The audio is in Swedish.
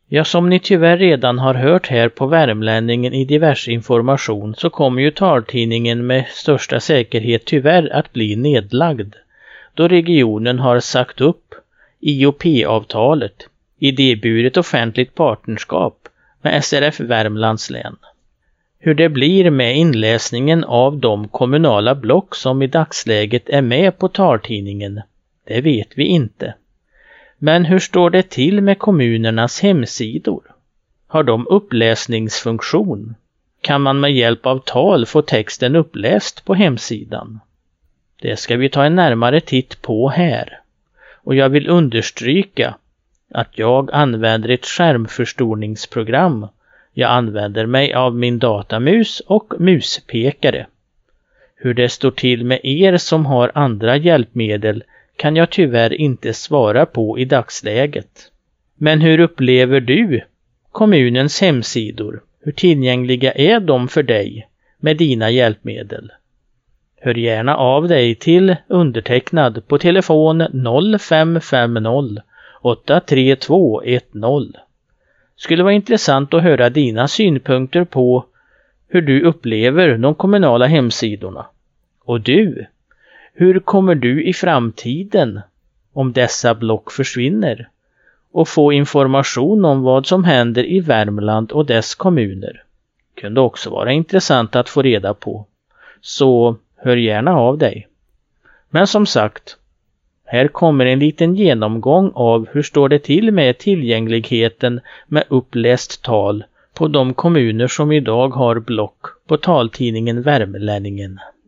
Ja, som ni tyvärr redan har hört här på Värmlänningen i diverse information så kommer ju taltidningen med största säkerhet tyvärr att bli nedlagd, då regionen har sagt upp IOP-avtalet, idéburet offentligt partnerskap, med SRF Värmlands län. Hur det blir med inläsningen av de kommunala block som i dagsläget är med på taltidningen, det vet vi inte. Men hur står det till med kommunernas hemsidor? Har de uppläsningsfunktion? Kan man med hjälp av tal få texten uppläst på hemsidan? Det ska vi ta en närmare titt på här. Och jag vill understryka att jag använder ett skärmförstoringsprogram. Jag använder mig av min datamus och muspekare. Hur det står till med er som har andra hjälpmedel kan jag tyvärr inte svara på i dagsläget. Men hur upplever du kommunens hemsidor? Hur tillgängliga är de för dig med dina hjälpmedel? Hör gärna av dig till undertecknad på telefon 0550 83210. Skulle vara intressant att höra dina synpunkter på hur du upplever de kommunala hemsidorna. Och du, hur kommer du i framtiden, om dessa block försvinner, och få information om vad som händer i Värmland och dess kommuner? Kunde också vara intressant att få reda på. Så hör gärna av dig. Men som sagt, här kommer en liten genomgång av hur står det till med tillgängligheten med uppläst tal på de kommuner som idag har block på taltidningen Värmlänningen.